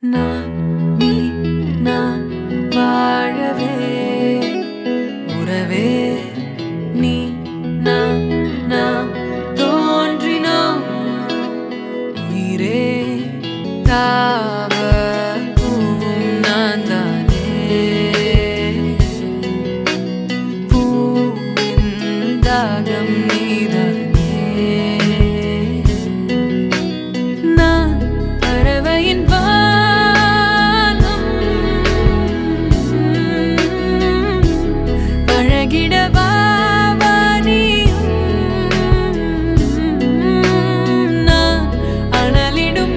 நான் நீ நான் வாழவே உறவே நீ நான் தோன்றினோம் உயிரே தாவ பூவும் நான் தானே பூவின் தாகம் நீதானே நான் பறவையின் பழகிடவா நான் அனலிடும்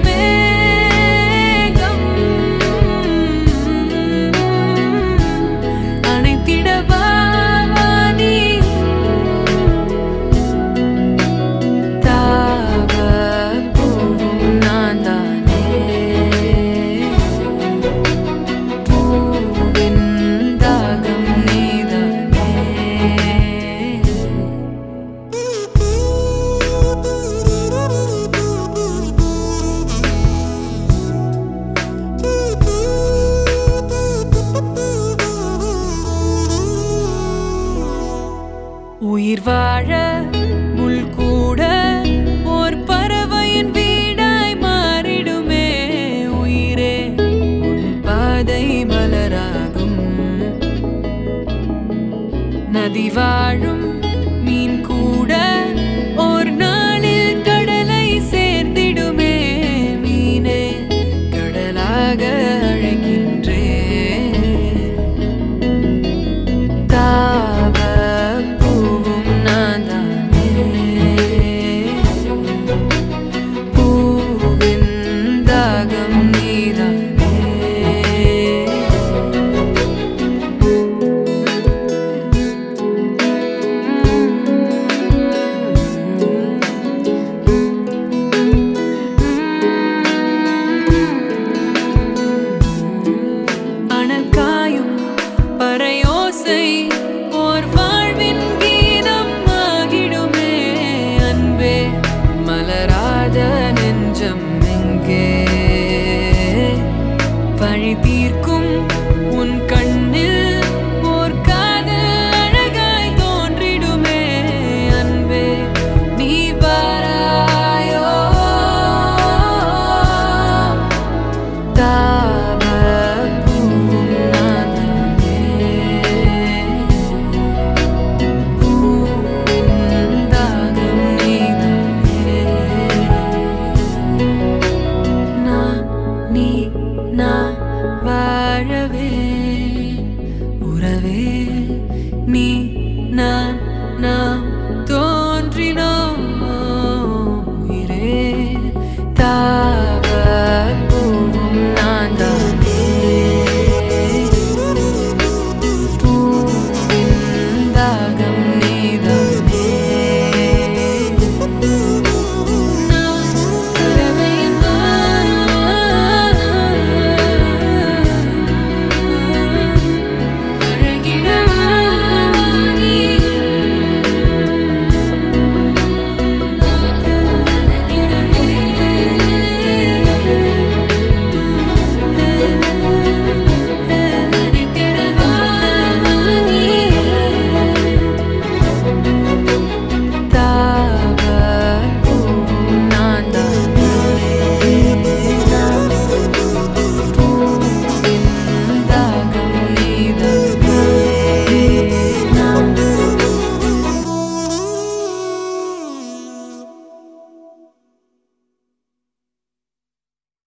மேகம் அணைத்திடவா தாவ பூவும் நான் தானே பூவின் தாகம் நீதானே உயிர் வாழ முள் கூட ஓர் பறவையின் வீடாய் மாறிடுமே உயிரே உன் பாதை மலராகும் நதி வாழும் மீன் கூட ஓர் நாளில் கடலை சேர்ந்திடுமே மீனே கடலாக அழைக்கின்றேன் தாவ பூவும் நான் தானே பூவின் தாகம் நீதானே அனல் காயும் பறையோசை ஓர் வாழ்வின் கீதம் ஆகிடுமே அன்பே மலராத நெஞ்சம் எங்கே பழி தீர்க்கும் உன் கண்ணில் ஓர் காதல் அழகாய் தோன்றிடுமே அன்பே நீ வாராயோ தாவ பூவும் நான் தானே பூவின் தாகம் நீதானே நான் நீ நான் வாழவே உறவே நீ நான்